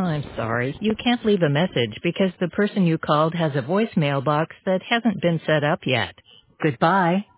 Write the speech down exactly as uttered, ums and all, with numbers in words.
I'm sorry, you can't leave a message because the person you called has a voicemail box that hasn't been set up yet. Goodbye.